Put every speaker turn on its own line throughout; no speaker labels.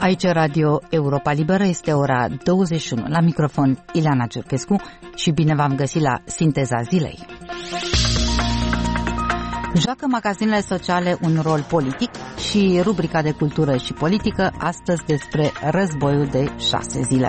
Aici Radio Europa Liberă, este ora 21. La microfon Ileana Ciurchescu și bine v-am găsit la Sinteza Zilei. Joacă magazinele sociale un rol politic și rubrica de cultură și politică astăzi despre războiul de 6 zile.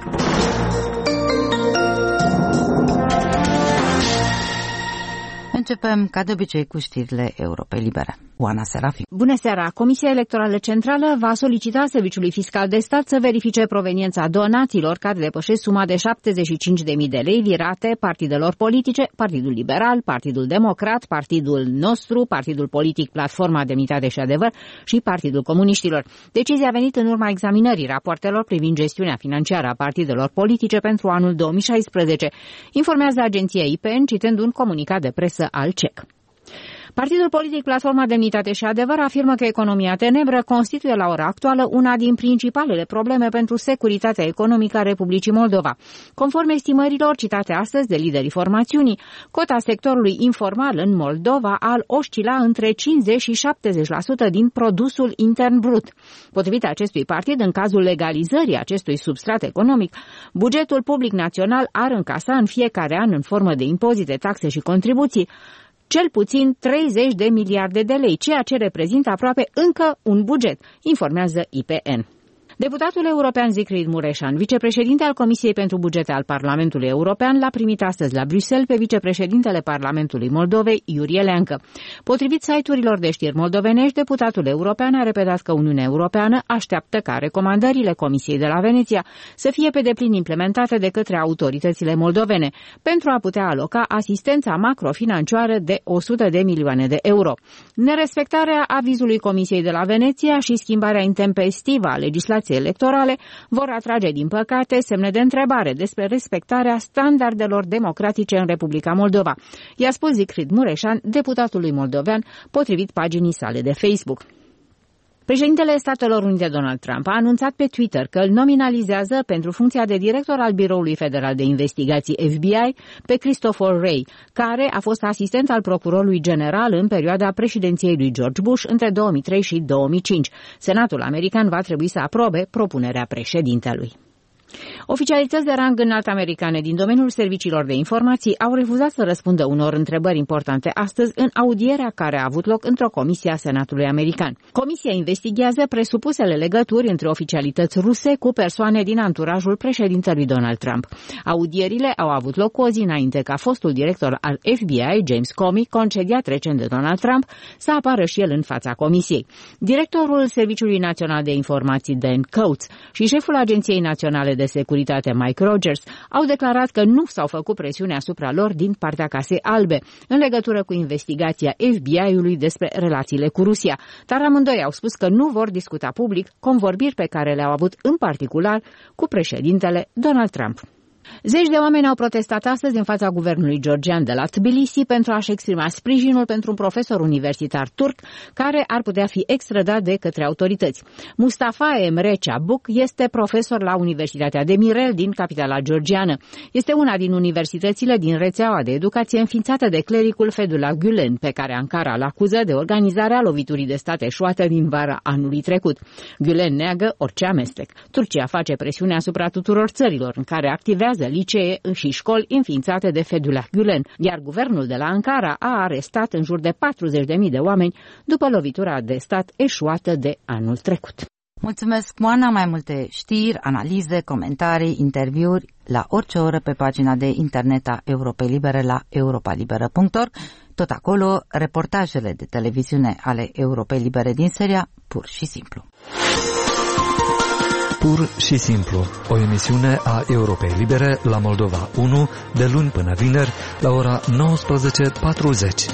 Începem, ca de obicei, cu știrile Europei Libere. Oana Serafim.
Bună seara! Comisia Electorală Centrală va solicita Serviciului Fiscal de Stat să verifice proveniența donațiilor care depășesc suma de 75.000 de lei virate partidelor politice, Partidul Liberal, Partidul Democrat, Partidul Nostru, Partidul Politic Platforma Demnitate și Adevăr și Partidul Comuniștilor. Decizia a venit în urma examinării rapoartelor privind gestiunea financiară a partidelor politice pentru anul 2016, informează agenția IPN, citând un comunicat de presă al CEC. Partidul politic Platforma Demnitate și Adevăr afirmă că economia tenebră constituie la ora actuală una din principalele probleme pentru securitatea economică a Republicii Moldova. Conform estimărilor citate astăzi de liderii formațiunii, cota sectorului informal în Moldova ar oscila între 50 și 70% din produsul intern brut. Potrivit acestui partid, în cazul legalizării acestui substrat economic, bugetul public național ar încasa în fiecare an, în formă de impozite, taxe și contribuții, cel puțin 30 de miliarde de lei, ceea ce reprezintă aproape încă un buget, informează IPN. Deputatul european Siegfried Mureșan, vicepreședinte al Comisiei pentru Bugete al Parlamentului European, l-a primit astăzi la Bruxelles pe vicepreședintele Parlamentului Moldovei, Iurie Leancă. Potrivit site-urilor de știri moldovenești, deputatul european a repetat că Uniunea Europeană așteaptă ca recomandările Comisiei de la Veneția să fie pe deplin implementate de către autoritățile moldovene pentru a putea aloca asistența macrofinanciară de 100 de milioane de euro. Nerespectarea avizului Comisiei de la Veneția și schimbarea intempestivă a legislației electorale vor atrage, din păcate, semne de întrebare despre respectarea standardelor democratice în Republica Moldova, i-a spus Siegfried Mureșan, deputatului moldovean, potrivit paginii sale de Facebook. Președintele Statelor Unite Donald Trump a anunțat pe Twitter că îl nominalizează pentru funcția de director al Biroului Federal de Investigații FBI pe Christopher Wray, care a fost asistent al procurorului general în perioada președinției lui George Bush între 2003 și 2005. Senatul american va trebui să aprobe propunerea președintelui. Oficialități de rang înalt americane din domeniul serviciilor de informații au refuzat să răspundă unor întrebări importante astăzi în audierea care a avut loc într-o comisie a Senatului american. Comisia investigează presupusele legături între oficialități ruse cu persoane din anturajul președintelui Donald Trump. Audierile au avut loc cu o zi înainte ca fostul director al FBI, James Comey, concediat recent de Donald Trump, să apară și el în fața comisiei. Directorul Serviciului Național de Informații, Dan Coats, și șeful Agenției Naționale de Securitate, Mike Rogers, au declarat că nu s-au făcut presiune asupra lor din partea Casei Albe în legătură cu investigația FBI-ului despre relațiile cu Rusia, dar amândoi au spus că nu vor discuta public convorbiri pe care le-au avut în particular cu președintele Donald Trump. Zeci de oameni au protestat astăzi în fața guvernului georgian de la Tbilisi pentru a-și exprima sprijinul pentru un profesor universitar turc care ar putea fi extradat de către autorități. Mustafa Emre Çabuk este profesor la Universitatea Demirel din capitala georgiană. Este una din universitățile din rețeaua de educație înființată de clericul Fethullah Gülen, pe care Ankara îl acuză de organizarea loviturii de stat eșuată din vara anului trecut. Gülen neagă orice amestec. Turcia face presiune asupra tuturor țărilor în care activează licee și școli înființate de Fethullah Gülen, iar guvernul de la Ankara a arestat în jur de 40.000 de oameni după lovitura de stat eșuată de anul trecut.
Mulțumesc, Moana. Mai multe știri, analize, comentarii, interviuri la orice oră pe pagina de internet a Europei Libere la europalibera.org. Tot acolo, reportajele de televiziune ale Europei Libere din seria Pur și Simplu.
Pur și Simplu, o emisiune a Europei Libere la Moldova 1, de luni până vineri, la ora 19:40.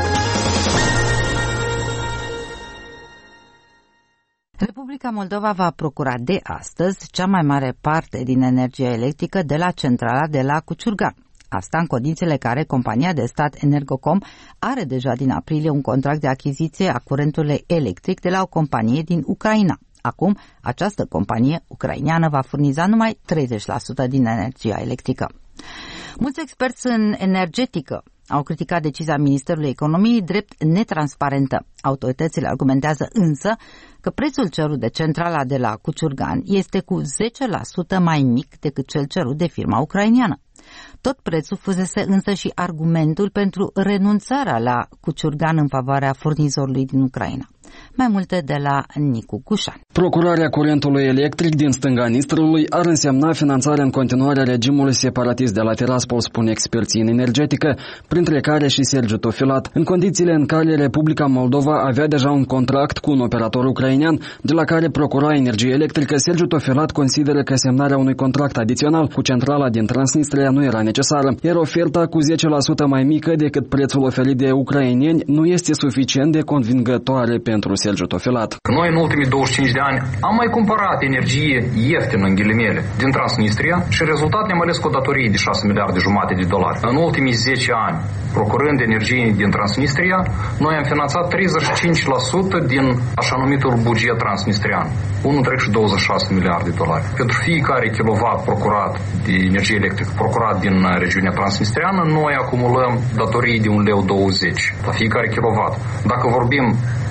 Republica Moldova va procura de astăzi cea mai mare parte din energia electrică de la centrala de la Cuciurga. Asta în condițiile care compania de stat Energocom are deja din aprilie un contract de achiziție a curentului electric de la o companie din Ucraina. Acum, această companie ucraineană va furniza numai 30% din energia electrică. Mulți experți în energetică Au criticat decizia Ministerului Economiei drept netransparentă. Autoritățile argumentează însă că prețul cerut de centrala de la Cuciurgan este cu 10% mai mic decât cel cerut de firma ucraineană. Tot prețul fusese însă și argumentul pentru renunțarea la Cuciurgan în favoarea furnizorului din Ucraina. Mai multe de la Nicu Cușan.
Procurarea curentului electric din stânga Nistrului ar însemna finanțarea în continuare a regimului separatist de la Tiraspol, spun experții în energetică, printre care și Sergiu Tofilat, în condițiile în care Republica Moldova avea deja un contract cu un operator ucrainean, de la care procura energie electrică. Sergiu Tofilat consideră că semnarea unui contract adițional cu centrala din Transnistria nu era necesară, iar oferta cu 10% mai mică decât prețul oferit de ucraineni nu este suficient de convingătoare pentru Sergiu Tofilat.
Noi în ultimii 25 de ani am mai cumpărat energie ieftină, în ghilimele, din Transnistria și rezultat ne-am ales cu o datorie de 6 miliarde jumate de dolari. În ultimii 10 ani, procurând energie din Transnistria, noi am finanțat 35% din așa numitul buget transnistrian, 1,26 miliarde de dolari. Pentru fiecare kilowatt procurat de energie electrică procurat din regiunea transnistriană, noi acumulăm datorii de 1,20 lei la fiecare kilowatt. Dacă vorbim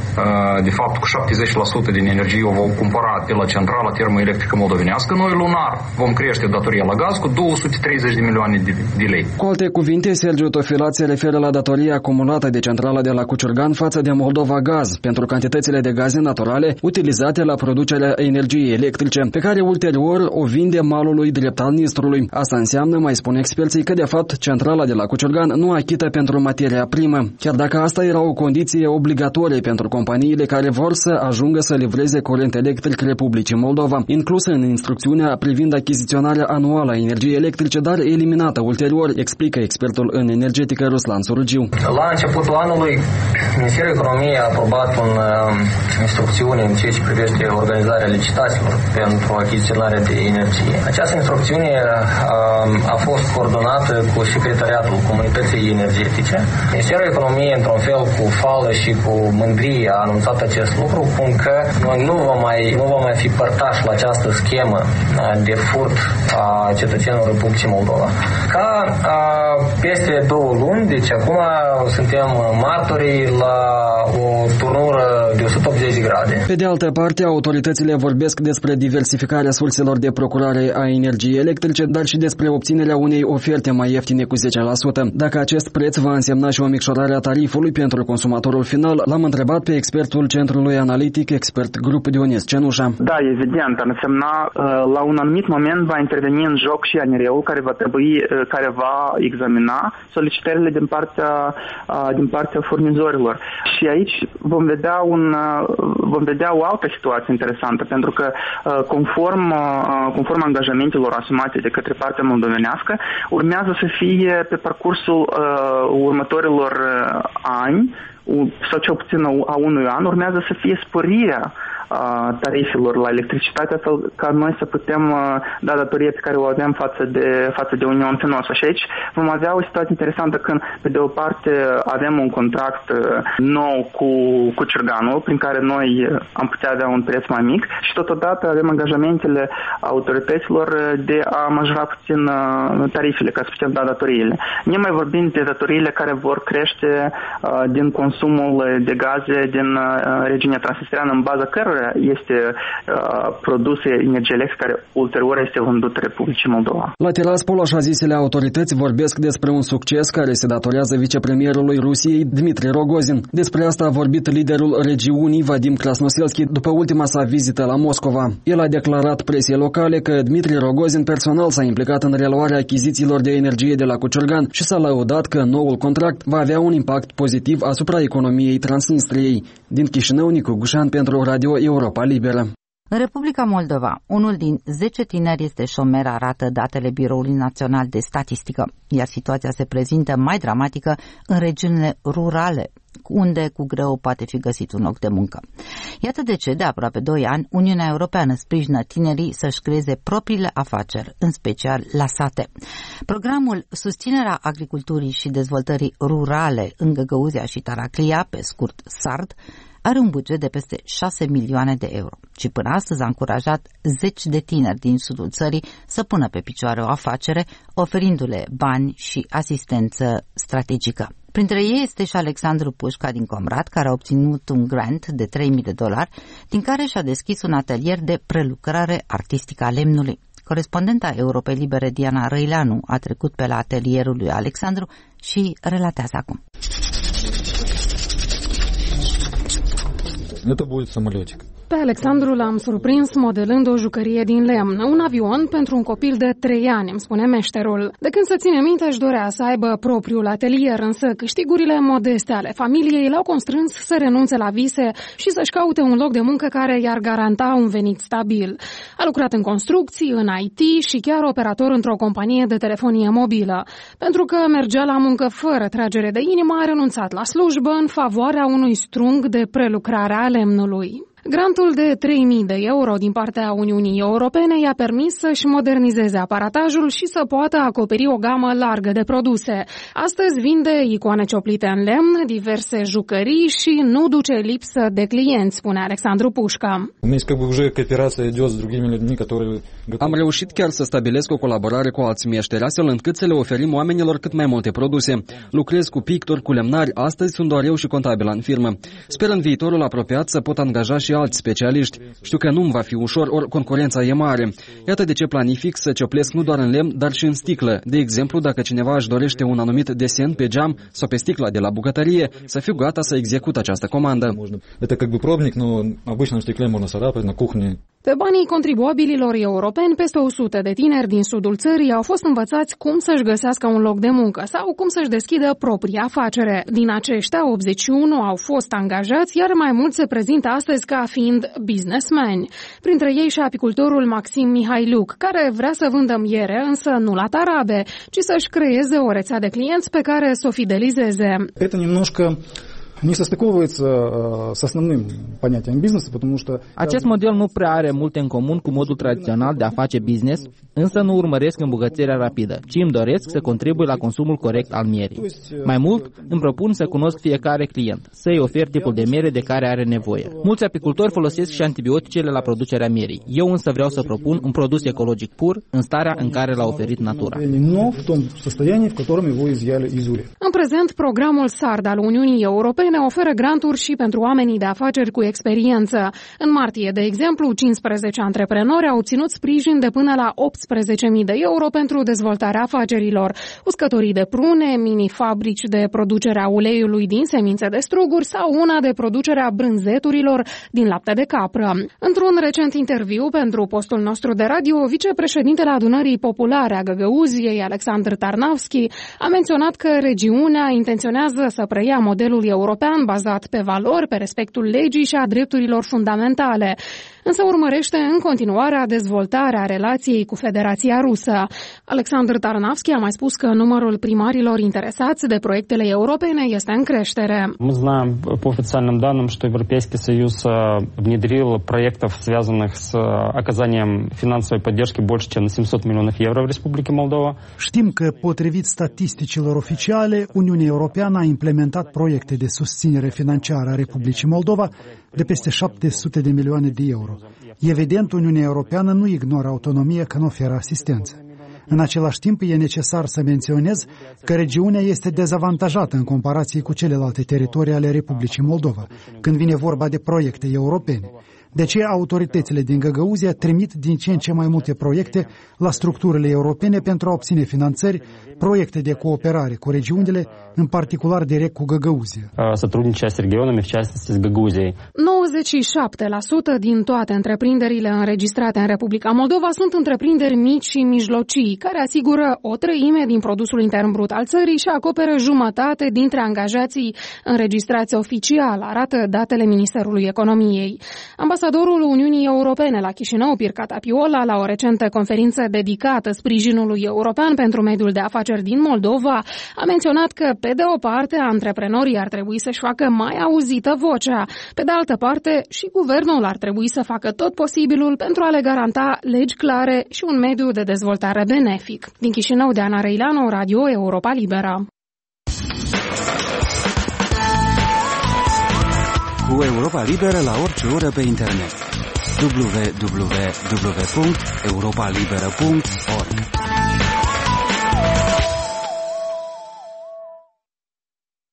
de fapt cu 70% din energie o vom cumpăra de la centrala termoelectrică moldovenească, noi lunar vom crește datoria la gaz cu 230 de milioane de lei.
Cu alte cuvinte, Sergiu Tofilat se referă la datoria acumulată de centrala de la Cuciurgan față de Moldova Gaz pentru cantitățile de gaze naturale utilizate la producerea energiei electrice, pe care ulterior o vinde malului drept al Nistrului. Asta înseamnă, mai spun experții, că de fapt centrala de la Cuciurgan nu achită pentru materia primă, chiar dacă asta era o condiție obligatorie pentru companiile care vor să ajungă să livreze curent electric Republicii Moldova, inclusă în instrucțiunea privind achiziționarea anuală a energiei electrice, dar eliminată ulterior, explică expertul în energetică Ruslan Surugiu.
La începutul anului, Ministerul Economiei a aprobat instrucțiune în ceea ce privește organizarea licitațiilor pentru achiziționarea de energie. Această instrucțiune a fost coordonată cu Secretariatul Comunității Energetice. Ministerul Economiei, într-un fel, cu fală și cu mândrie, a anunțat acest lucru, cum că noi nu vom mai fi părtași la această schemă de furt a cetățenilor Republicii Moldova. Ca peste 2 luni, deci acum suntem martorii la o turnură de 180 de grade.
Pe de altă parte, autoritățile vorbesc despre diversificarea surselor de procurare a energiei electrice, dar și despre obținerea unei oferte mai ieftine cu 10%. Dacă acest preț va însemna și o micșorare a tarifului pentru consumatorul final, l-am întrebat pe expertul Centrului Analitic, expert grup Dionis Cenușa.
Da, evident, ar însemna la un anumit moment va interveni în joc și ANRE-ul care va examina solicitările din partea furnizorilor. Și aici vom vedea o altă situație interesantă, pentru că conform angajamentelor asumate de către partea moldovenească, urmează să fie pe parcursul următorilor ani sau cel puțin a unui an, urmează să fie sporirea tarifelor la electricitate, astfel ca noi să putem da datoria pe care o avem față de Uniunea Fenoasă. Și aici vom avea o situație interesantă când, pe de o parte, avem un contract nou cu Cuciurganul, prin care noi am putea avea un preț mai mic și totodată avem angajamentele autorităților de a majora puțin tarifele, ca să putem da datoriile. Nemai vorbind de datoriile care vor crește din consumul de gaze din regiunea transnistriană, în baza cărora este produsă energie electrică care ulterior este vândută Republicii Moldova.
La Tiraspol, așa zisele autorități vorbesc despre un succes care se datorează vicepremierului Rusiei, Dmitri Rogozin. Despre asta a vorbit liderul regiunii, Vadim Krasnoselski, după ultima sa vizită la Moscova. El a declarat presiei locale că Dmitri Rogozin personal s-a implicat în reluarea achizițiilor de energie de la Cuciurgan și s-a lăudat că noul contract va avea un impact pozitiv asupra economiei Transnistriei. Din Chișinău, Nicu Gușan pentru Radio Europa Liberă.
În Republica Moldova, unul din 10 tineri este șomer, arată datele Biroului Național de Statistică, iar situația se prezintă mai dramatică în regiunile rurale, unde cu greu poate fi găsit un loc de muncă. Iată de ce, de aproape 2 ani, Uniunea Europeană sprijină tinerii să-și creeze propriile afaceri, în special la sate. Programul Susținerea Agriculturii și Dezvoltării Rurale în Găgăuzia și Taraclia, pe scurt SARD, are un buget de peste 6 milioane de euro și până astăzi a încurajat 10 de tineri din sudul țării să pună pe picioare o afacere, oferindu-le bani și asistență strategică. Printre ei este și Alexandru Pușca din Comrat, care a obținut un grant de $3.000, din care și-a deschis un atelier de prelucrare artistică a lemnului. Corespondenta Europei Libere Diana Răileanu a trecut pe la atelierul lui Alexandru și relatează acum.
Это будет самолетик.
Pe Alexandru l-am surprins modelând o jucărie din lemn, un avion pentru un copil de 3 ani, îmi spune meșterul. De când se ține minte, își dorea să aibă propriul atelier, însă câștigurile modeste ale familiei l-au constrâns să renunțe la vise și să-și caute un loc de muncă care i-ar garanta un venit stabil. A lucrat în construcții, în IT și chiar operator într-o companie de telefonie mobilă. Pentru că mergea la muncă fără tragere de inimă, a renunțat la slujbă în favoarea unui strung de prelucrare a lemnului. Grantul de €3.000 din partea Uniunii Europene i-a permis să-și modernizeze aparatajul și să poată acoperi o gamă largă de produse. Astăzi vinde icoane cioplite în lemn, diverse jucării și nu duce lipsă de clienți, spune Alexandru Pușca.
Am reușit chiar să stabilesc o colaborare cu alți meșteri, astfel încât să le oferim oamenilor cât mai multe produse. Lucrez cu pictori, cu lemnari, astăzi sunt doar eu și contabila în firmă. Sper în viitorul apropiat să pot angaja și alți specialiști. Știu că nu-mi va fi ușor, ori concurența e mare. Iată de ce planific să cioplesc nu doar în lemn, dar și în sticlă. De exemplu, dacă cineva își dorește un anumit desen pe geam sau pe sticla de la bucătărie, să fiu gata să execut această comandă.
Pe banii contribuabililor europeni, peste 100 de tineri din sudul țării au fost învățați cum să-și găsească un loc de muncă sau cum să-și deschidă propria afacere. Din aceștia, 81 au fost angajați, iar mai mulți se prezintă astăzi ca fiind businessmen. Printre ei și apicultorul Maxim Mihailuc, care vrea să vândă miere, însă nu la tarabe, ci să-și creeze o rețea de clienți pe care să o fidelizeze.
Acest model nu prea are multe în comun cu modul tradițional de a face business, însă nu urmăresc îmbogățirea rapidă, ci îmi doresc să contribui la consumul corect al mierii. Mai mult, îmi propun să cunosc fiecare client, să-i ofer tipul de miere de care are nevoie. Mulți apicultori folosesc și antibioticele la producerea mierii. Eu însă vreau să propun un produs ecologic pur, în starea în care l-a oferit natura.
În prezent, programul SARD al Uniunii Europene oferă granturi și pentru oamenii de afaceri cu experiență. În martie, de exemplu, 15 antreprenori au obținut sprijin de până la €18.000 pentru dezvoltarea afacerilor. Uscătorii de prune, mini-fabrici de producerea uleiului din semințe de struguri sau una de producerea brânzeturilor din lapte de capră. Într-un recent interviu pentru postul nostru de radio, vicepreședintele Adunării Populare a Găgăuziei, Alexandru Tarnavski, a menționat că regiunea intenționează să preia modelul european bazat pe valori, pe respectul legii și a drepturilor fundamentale. Însă urmărește în continuare dezvoltarea relației cu Federația Rusă. Alexandru Tarnavski a mai spus că numărul primarilor interesați de proiectele europene este în creștere.
Мы знаем по официальным данным, что Европейский Союз внедрил проектов, связанных с оказанием финансовой поддержки больше, чем на €700 миллионов в Республике Молдова.
Știm că, potrivit statisticilor oficiale, Uniunea Europeană a implementat proiecte de susținere financiară a Republicii Moldova de peste €700 de milioane. Evident, Uniunea Europeană nu ignoră autonomia când oferă asistență. În același timp, e necesar să menționez că regiunea este dezavantajată în comparație cu celelalte teritorii ale Republicii Moldova, când vine vorba de proiecte europene. De ce autoritățile din Găgăuzia trimit din ce în ce mai multe proiecte la structurile europene pentru a obține finanțări, proiecte de cooperare cu regiunile, în particular direct cu Găgăuzia.
97% din toate întreprinderile înregistrate în Republica Moldova sunt întreprinderi mici și mijlocii, care asigură o treime din produsul intern brut al țării și acoperă jumătate dintre angajații înregistrați oficial, arată datele Ministerului Economiei. Ambasadorul Uniunii Europene la Chișinău, Pircat Apiola, la o recentă conferință dedicată sprijinului european pentru mediul de afaceri din Moldova, a menționat că, pe de o parte, antreprenorii ar trebui să-și facă mai auzită vocea, pe de altă parte, și guvernul ar trebui să facă tot posibilul pentru a le garanta legi clare și un mediu de dezvoltare benefic. Din Chișinău, Diana Răileanu, Radio Europa Liberă.
Cu Europa Liberă la orice oră pe internet. www.europalibera.org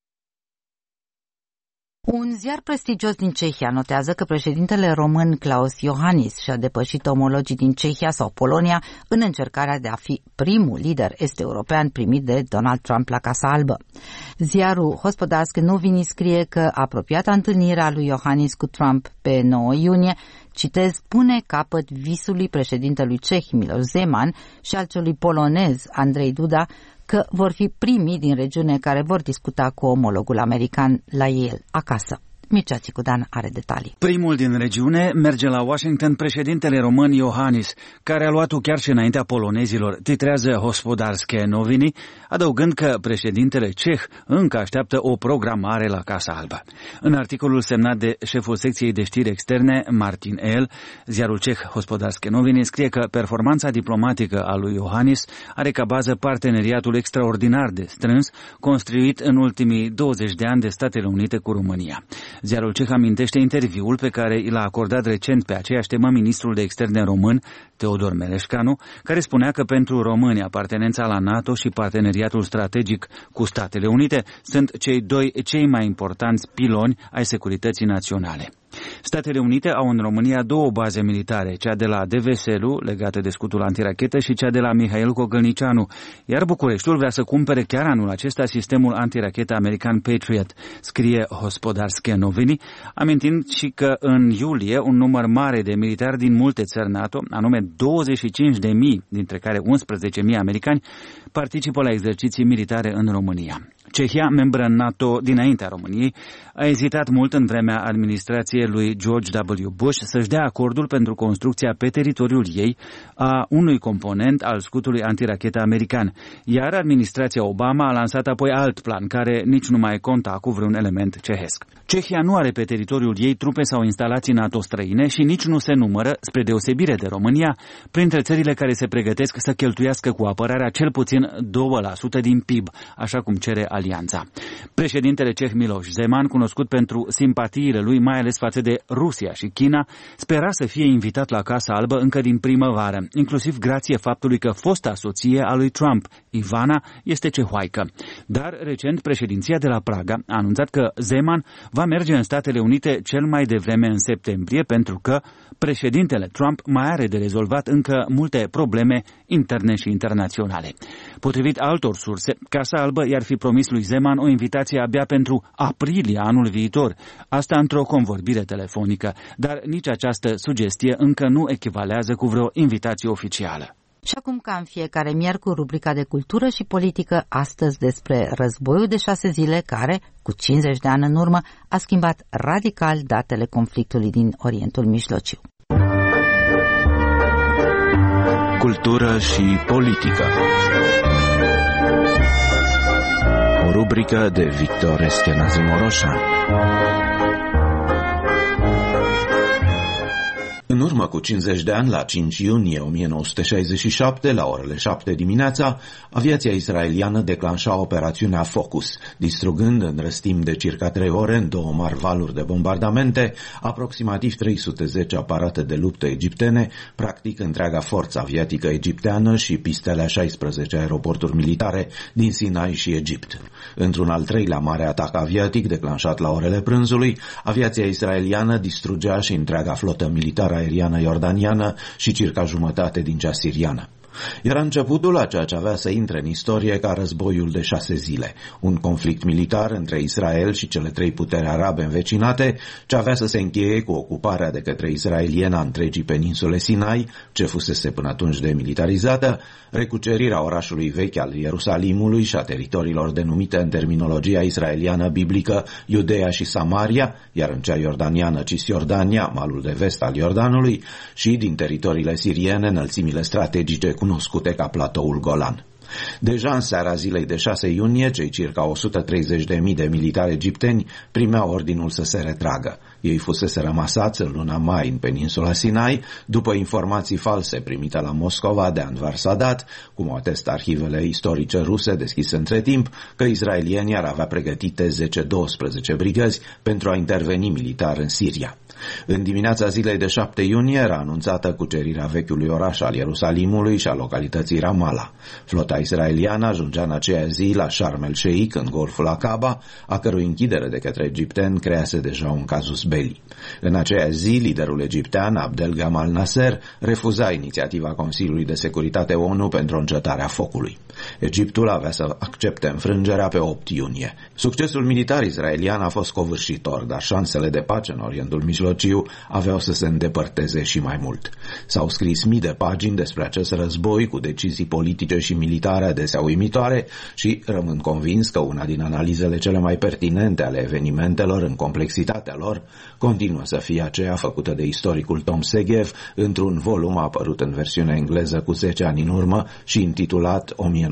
Un ziar prestigios din Cehia notează că președintele român Klaus Iohannis și-a depășit omologii din Cehia sau Polonia în încercarea de a fi primul lider est-european primit de Donald Trump la Casa Albă. Ziarul Hospodarske Noviny scrie că apropiata întâlnire a lui Iohannis cu Trump pe 9 iunie, citez, pune capăt visului președintelui ceh Miloš Zeman și al celui polonez Andrei Duda că vor fi primii din regiune care vor discuta cu omologul american la el acasă. Mircea Țicudan are detalii.
Primul din regiune merge la Washington președintele român Iohannis, care a luat-o chiar și înaintea polonezilor, titrează Hospodarske Noviny, adăugând că președintele ceh încă așteaptă o programare la Casa Albă. În articolul semnat de șeful secției de știri externe, Martin El, ziarul ceh Hospodarske Noviny scrie că performanța diplomatică a lui Iohannis are ca bază parteneriatul extraordinar de strâns construit în ultimii 20 de ani de Statele Unite cu România. Ziarul ceh amintește interviul pe care l-a acordat recent pe aceeași temă ministrul de externe român, Teodor Meleșcanu, care spunea că pentru români apartenența la NATO și parteneriatul strategic cu Statele Unite sunt cei mai importanți piloni ai securității naționale. Statele Unite au în România două baze militare, cea de la Deveselu, legată de scutul antirachetă, și cea de la Mihail Cogălnicianu, iar Bucureștiul vrea să cumpere chiar anul acesta sistemul antirachetă american Patriot, scrie Hospodarske Noviny, amintind și că în iulie un număr mare de militari din multe țări NATO, anume 25.000, dintre care 11.000 americani, participă la exerciții militare în România. Cehia, membră NATO dinaintea României, a ezitat mult în vremea administrației lui George W. Bush să-și dea acordul pentru construcția pe teritoriul ei a unui component al scutului antirachetă american, iar administrația Obama a lansat apoi alt plan care nici nu mai conta cu vreun element cehesc. Cehia nu are pe teritoriul ei trupe sau instalații NATO străine și nici nu se numără, spre deosebire de România, printre țările care se pregătesc să cheltuiască cu apărarea cel puțin 2% din PIB, așa cum cere alianța. Președintele ceh Miloš Zeman, cunoscut pentru simpatiile lui mai ales față de Rusia și China, spera să fie invitat la Casa Albă încă din primăvară, inclusiv grație faptului că fosta soție a lui Trump, Ivana, este cehoaică. Dar recent președinția de la Praga a anunțat că Zeman va merge în Statele Unite cel mai devreme în septembrie, pentru că președintele Trump mai are de rezolvat încă multe probleme interne și internaționale. Potrivit altor surse, Casa Albă i-ar fi promis lui Zeman o invitație abia pentru aprilie anul viitor, asta într-o convorbire telefonică, dar nici această sugestie încă nu echivalează cu vreo invitație oficială.
Și acum, ca în fiecare miercuri, rubrica de cultură și politică, astăzi despre războiul de 6 zile care, cu 50 de ani în urmă, a schimbat radical datele conflictului din Orientul Mijlociu.
Cultură și politică. O rubrică de Victor Eschenazi Moroșan. În urmă cu 50 de ani, la 5 iunie 1967, la orele 7 dimineața, aviația israeliană declanșa operațiunea Focus, distrugând în răstim de circa 3 ore, în 2 mari valuri de bombardamente, aproximativ 310 aparate de luptă egiptene, practic întreaga forță aviatică egipteană și pistele a 16 aeroporturi militare din Sinai și Egipt. Într-un al treilea mare atac aviatic declanșat la orele prânzului, aviația israeliană distrugea și întreaga flotă militară aeriană iordaniană și circa jumătate din cea siriană. Era începutul a ceea ce avea să intre în istorie ca războiul de 6 zile, un conflict militar între Israel și cele 3 puteri arabe învecinate, ce avea să se încheie cu ocuparea de către israelieni a întregii peninsule Sinai, ce fusese până atunci demilitarizată, recucerirea orașului vechi al Ierusalimului și a teritoriilor denumite în terminologia israeliană biblică Iudeea și Samaria, iar în cea iordaniană Cisjordania, malul de vest al Iordanului, și din teritoriile siriene înălțimile strategice cunoscute ca platoul Golan. Deja în seara zilei de 6 iunie, cei circa 130.000 de militari egipteni primeau ordinul să se retragă, Ei fusese rămasați în luna mai în peninsula Sinai, după informații false primite la Moscova de Anwar Sadat, cum o atestă arhivele istorice ruse deschise între timp, că israelienii ar avea pregătite 10-12 brigăzi pentru a interveni militar în Siria. În dimineața zilei de 7 iunie era anunțată cucerirea vechiului oraș al Ierusalimului și a localității Ramallah. Flota israeliană ajungea în aceea zi la Sharm el-Sheikh, în Golful Aqaba, a cărui închidere de către egipteni crease deja un casus belli. În aceea zi, liderul egiptean Abdel Gamal Nasser refuza inițiativa Consiliului de Securitate ONU pentru încetarea focului. Egiptul avea să accepte înfrângerea pe 8 iunie. Succesul militar israelian a fost covârșitor, dar șansele de pace în Orientul Mijlociu aveau să se îndepărteze și mai mult. S-au scris mii de pagini despre acest război cu decizii politice și militare adesea uimitoare și rămân convins că una din analizele cele mai pertinente ale evenimentelor în complexitatea lor continuă să fie aceea făcută de istoricul Tom Segev într-un volum apărut în versiune engleză cu 10 ani în urmă și intitulat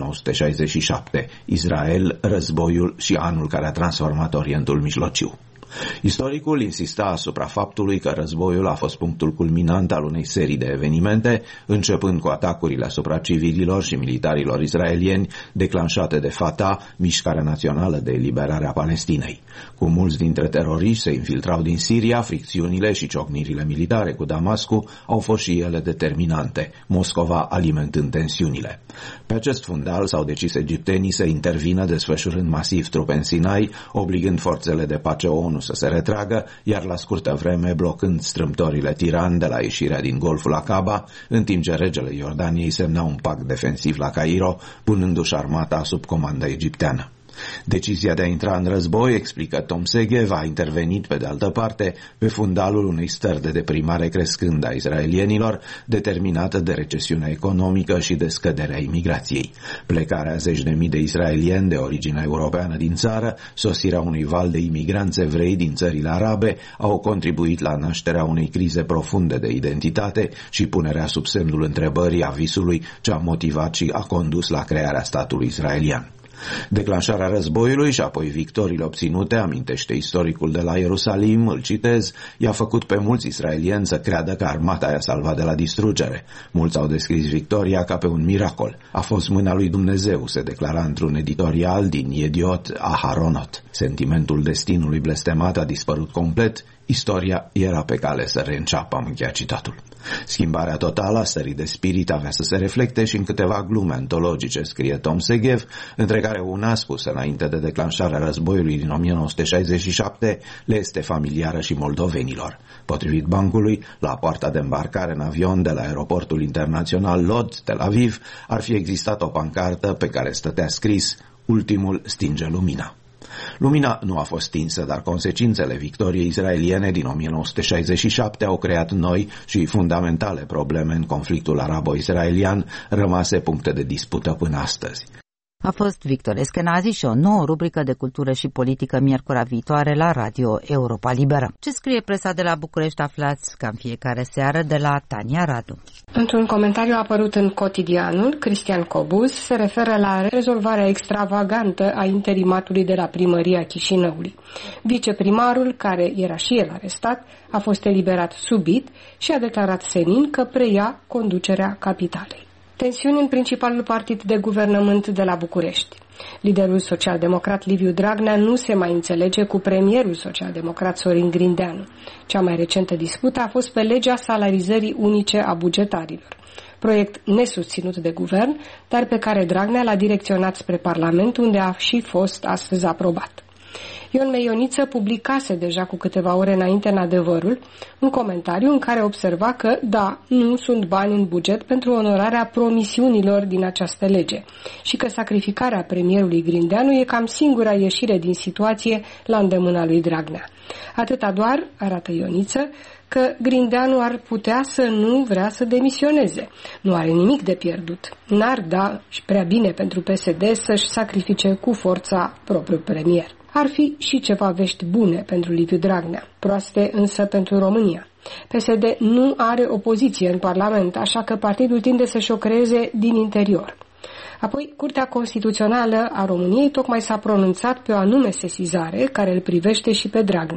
1967, Israel, războiul și anul care a transformat Orientul Mijlociu. Istoricul insista asupra faptului că războiul a fost punctul culminant al unei serii de evenimente, începând cu atacurile asupra civililor și militarilor israelieni declanșate de Fatah, Mișcarea Națională de Eliberare a Palestinei. Cu mulți dintre teroriști se infiltrau din Siria, fricțiunile și ciocnirile militare cu Damascul au fost și ele determinante, Moscova alimentând tensiunile. Pe acest fundal s-au decis egiptenii să intervină desfășurând masiv trupe în Sinai, obligând forțele de pace ONU să se retragă, iar la scurtă vreme blocând strâmtorile tirani de la ieșirea din Golful Aqaba, în timp ce regele Iordaniei semna un pact defensiv la Cairo, punându-și armata sub comandă egipteană. Decizia de a intra în război, explică Tom Segev, a intervenit pe de altă parte pe fundalul unei stări de deprimare crescândă a israelienilor, determinată de recesiunea economică și de scăderea imigrației. Plecarea 10.000 de israelieni de origine europeană din țară, sosirea unui val de imigranți evrei din țările arabe au contribuit la nașterea unei crize profunde de identitate și punerea sub semnul întrebării a visului ce a motivat și a condus la crearea statului israelian. Declanșarea războiului și apoi victoriile obținute, amintește istoricul de la Ierusalim, îl citez, i-a făcut pe mulți israelieni să creadă că armata i-a salvat de la distrugere. Mulți au descris victoria ca pe un miracol. A fost mâna lui Dumnezeu, se declara într-un editorial din Yediot Aharonot. Sentimentul destinului blestemat a dispărut complet, istoria era pe cale să reînceapă, am încheiat citatul. Schimbarea totală a stării de spirit avea să se reflecte și în câteva glume antologice, scrie Tom Segev, între care una spusă înainte de declanșarea războiului din 1967 le este familiară și moldovenilor. Potrivit bancului, la poarta de îmbarcare în avion de la aeroportul internațional Lod, Tel Aviv, ar fi existat o pancartă pe care stătea scris "Ultimul stinge lumina". Lumina nu a fost stinsă, dar consecințele victoriei israeliene din 1967 au creat noi și fundamentale probleme în conflictul arabo-israelian, rămase puncte de dispută până astăzi.
A fost Victor Eskenazi și o nouă rubrică de cultură și politică miercurea viitoare la Radio Europa Liberă. Ce scrie presa de la București aflați ca în fiecare seară de la Tania Radu.
Într-un comentariu apărut în Cotidianul, Cristian Cobuz se referă la rezolvarea extravagantă a interimatului de la primăria Chișinăului. Viceprimarul, care era și el arestat, a fost eliberat subit și a declarat senin că preia conducerea capitalei. Tensiuni în principalul partid de guvernământ de la București. Liderul social-democrat Liviu Dragnea nu se mai înțelege cu premierul social-democrat Sorin Grindeanu. Cea mai recentă dispută a fost pe legea salarizării unice a bugetarilor. Proiect nesusținut de guvern, dar pe care Dragnea l-a direcționat spre Parlament, unde a și fost astăzi aprobat. Ion Meioniță publicase deja cu câteva ore înainte în Adevărul un comentariu în care observa că, da, nu sunt bani în buget pentru onorarea promisiunilor din această lege și că sacrificarea premierului Grindeanu e cam singura ieșire din situație la îndemâna lui Dragnea. Atâta doar, arată Ioniță, că Grindeanu ar putea să nu vrea să demisioneze. Nu are nimic de pierdut. N-ar da și prea bine pentru PSD să-și sacrifice cu forța propriul premier. Ar fi și ceva vești bune pentru Liviu Dragnea, proaste însă pentru România. PSD nu are opoziție în Parlament, așa că partidul tinde să-și o creeze din interior. Apoi, Curtea Constituțională a României tocmai s-a pronunțat pe o anume sesizare care îl privește și pe Dragnea.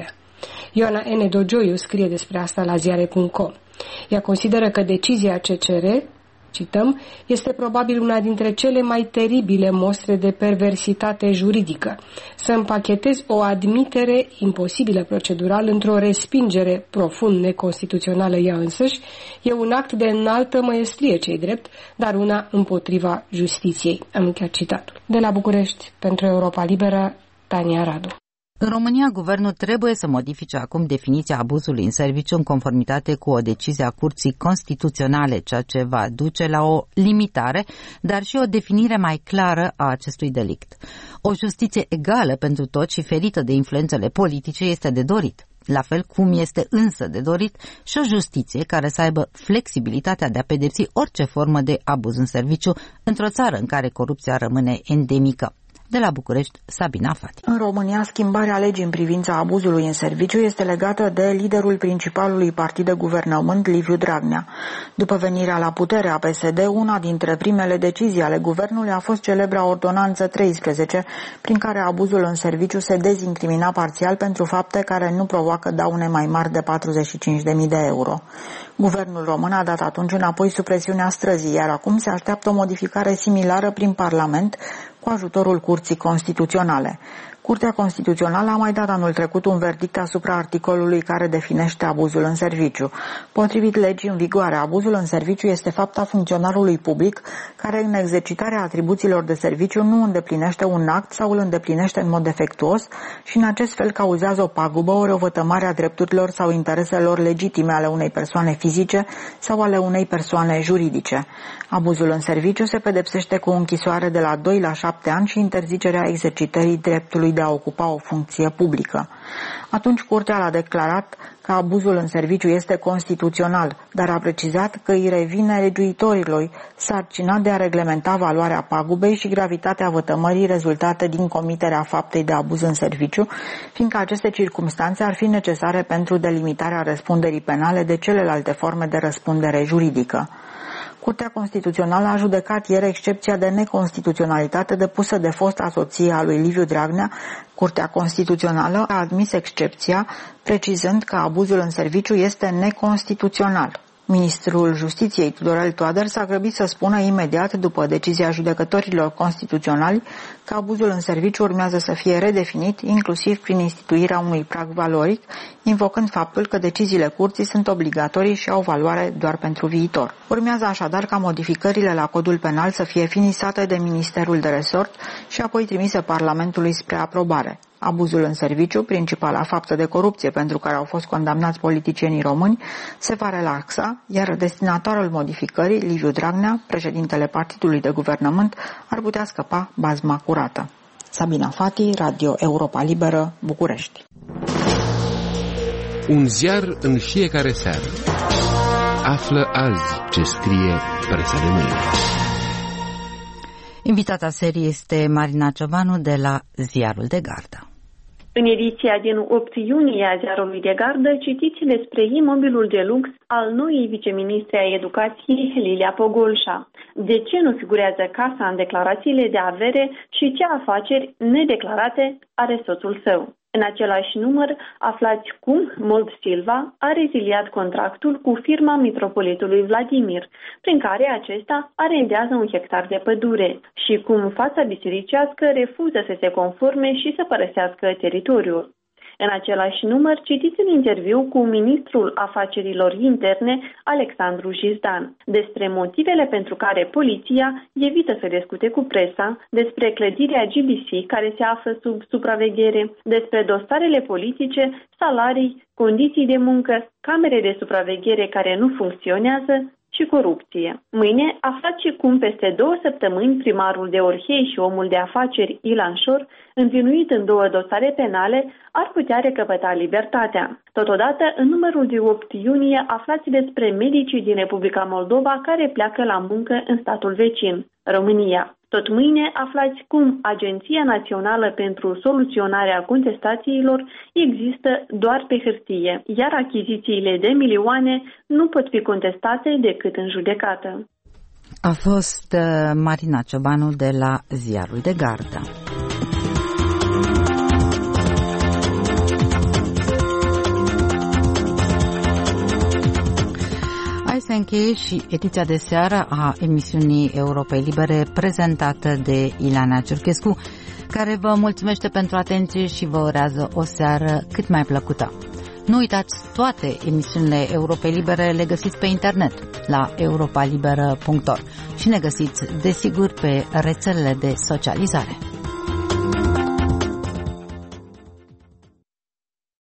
Ioana N. Dogioiu scrie despre asta la ziare.com. Ea consideră că decizia CCR, cităm, este probabil una dintre cele mai teribile mostre de perversitate juridică. Să împachetezi o admitere imposibilă procedural într-o respingere profund neconstituțională ea însăși e un act de înaltă măiestrie, ce-i drept, dar una împotriva justiției. Am încheiat citatul. De la București, pentru Europa Liberă, Tania Radu.
În România, guvernul trebuie să modifice acum definiția abuzului în serviciu în conformitate cu o decizie a Curții Constituționale, ceea ce va duce la o limitare, dar și o definire mai clară a acestui delict. O justiție egală pentru toți și ferită de influențele politice este de dorit. La fel cum este însă de dorit și o justiție care să aibă flexibilitatea de a pedepsi orice formă de abuz în serviciu într-o țară în care corupția rămâne endemică. De la București, Sabina Fati.
În România, schimbarea legii în privința abuzului în serviciu este legată de liderul principalului partid de guvernământ, Liviu Dragnea. După venirea la putere a PSD, una dintre primele decizii ale guvernului a fost celebra Ordonanță 13, prin care abuzul în serviciu se dezincrimina parțial pentru fapte care nu provoacă daune mai mari de 45.000 de euro. Guvernul român a dat atunci înapoi supresiunea străzii, iar acum se așteaptă o modificare similară prin Parlament, cu ajutorul Curții Constituționale. Curtea Constituțională a mai dat anul trecut un verdict asupra articolului care definește abuzul în serviciu. Potrivit legii în vigoare, abuzul în serviciu este fapta funcționarului public care în exercitarea atribuțiilor de serviciu nu îndeplinește un act sau îl îndeplinește în mod defectuos și în acest fel cauzează o pagubă, o răvătămare a drepturilor sau intereselor legitime ale unei persoane fizice sau ale unei persoane juridice. Abuzul în serviciu se pedepsește cu o închisoare de la 2 la 7 ani și interzicerea exercitării dreptului de a ocupa o funcție publică. Atunci Curtea a declarat că abuzul în serviciu este constituțional, dar a precizat că îi revine legiuitorilor sarcina de a reglementa valoarea pagubei și gravitatea vătămării rezultate din comiterea faptei de abuz în serviciu, fiindcă aceste circumstanțe ar fi necesare pentru delimitarea răspunderii penale de celelalte forme de răspundere juridică. Curtea Constituțională a judecat ieri excepția de neconstituționalitate depusă de fosta soție a lui Liviu Dragnea. Curtea Constituțională a admis excepția, precizând că abuzul în serviciu este neconstituțional. Ministrul Justiției Tudorel Toader s-a grăbit să spună imediat după decizia judecătorilor constituționali că abuzul în serviciu urmează să fie redefinit, inclusiv prin instituirea unui prag valoric, invocând faptul că deciziile curții sunt obligatorii și au valoare doar pentru viitor. Urmează așadar ca modificările la codul penal să fie finisate de Ministerul de Resort și apoi trimise Parlamentului spre aprobare. Abuzul în serviciu, principala faptă de corupție pentru care au fost condamnați politicienii români, se va relaxa, iar destinatarul modificării, Liviu Dragnea, președintele partidului de guvernământ, ar putea scăpa bazma curată. Sabina Fati, Radio Europa Liberă, București.
Un ziar în fiecare seară. Află azi ce scrie presa de mâine.
Invitata serii este Marina Ciobanu de la Ziarul de Gardă.
În ediția din 8 iunie a Ziarului de Gardă citiți despre imobilul de lux al noii viceministre a Educației, Lilia Pogolșa. De ce nu figurează casa în declarațiile de avere și ce afaceri nedeclarate are soțul său? În același număr, aflați cum Mold Silva a reziliat contractul cu firma mitropolitului Vladimir, prin care acesta arendează 1 hectar de pădure și cum fața bisericească refuză să se conforme și să părăsească teritoriul. În același număr, citiți un interviu cu ministrul afacerilor interne, Alexandru Jizdan, despre motivele pentru care poliția evită să discute cu presa, despre clădirea GBC care se află sub supraveghere, despre dosarele politice, salarii, condiții de muncă, camere de supraveghere care nu funcționează și corupție. Mâine aflați și cum peste 2 săptămâni primarul de Orhei și omul de afaceri Ilan Șor, învinuit în 2 dosare penale, ar putea recăpăta libertatea. Totodată, în numărul de 8 iunie, aflați despre medicii din Republica Moldova care pleacă la muncă în statul vecin, România. Tot mâine aflați cum Agenția Națională pentru Soluționarea Contestațiilor există doar pe hârtie, iar achizițiile de milioane nu pot fi contestate decât în judecată.
A fost Marina Ciobanu de la Ziarul de Gardă. încheie și ediția de seară a emisiunii Europei Libere prezentată de Ileana Ciurchescu, care vă mulțumește pentru atenție și vă urează o seară cât mai plăcută. Nu uitați, toate emisiunile Europei Libere le găsiți pe internet la europalibera.ro și ne găsiți, desigur, pe rețelele de socializare.